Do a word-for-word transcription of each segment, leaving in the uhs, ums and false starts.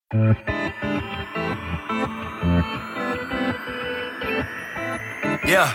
Yeah.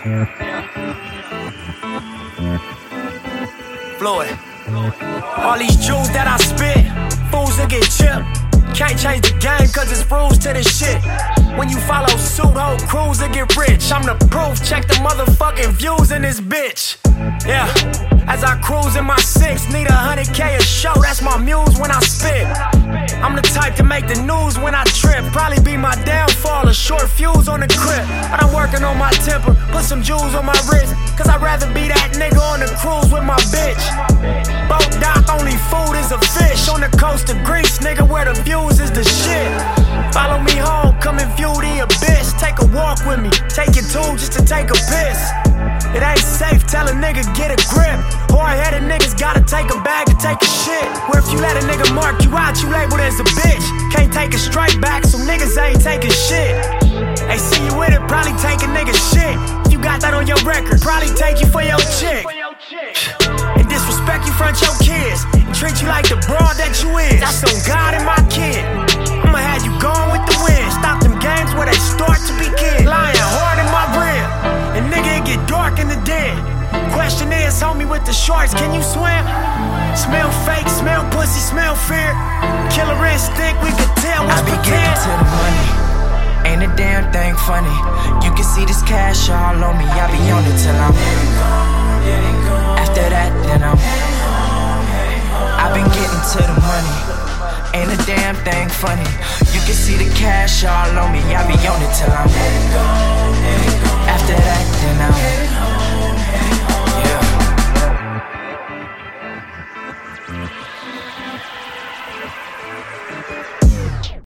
Floyd. All these jewels that I spit, fools that get chipped. Can't change the game cause it's rules to this shit. When you follow suit, whole crews that get rich. I'm the proof, check the motherfucking views in this bitch. Yeah, as I cruise in my six, need a hundred K a show, that's my muse when I spit. I'm the type to make the news when I trip. Probably be my downfall, a short fuse on the crib. But I'm working on my temper, put some jewels on my wrist. Cause I'd rather be that nigga on the cruise with my bitch. Boat dock, only food is a fish. On the coast of Greece, nigga, where the views is the shit. Follow me home, come and view the abyss. Take a walk with me, take your tool just to take a piss. It ain't safe, tell a nigga get a grip. Hard-headed niggas gotta take a bag to take a shit. Where if you let a nigga mark you out, you labeled as a bitch. Can't take a straight back, so niggas ain't taking shit. They see you with it, probably take a nigga shit. If you got that on your record, probably take you for your chick. And disrespect you front your kids, and treat you like the broad that you is. That's on God and my kid. I'ma have you going with the wind. Stop them games where they start to begin. Lying hard in my rib, and nigga, it get dark in the den. Question is, homie with the shorts, can you swim? Smell fake, smell pussy, smell fear. Killer instinct, we can tell what's I be pretend. getting to the money, ain't a damn thing funny. You can see this cash all on me, I be on it till I'm after that, then I'm I been getting to the money, ain't a damn thing funny. You can see the cash all on me, I be on it till I'm after that, then I'm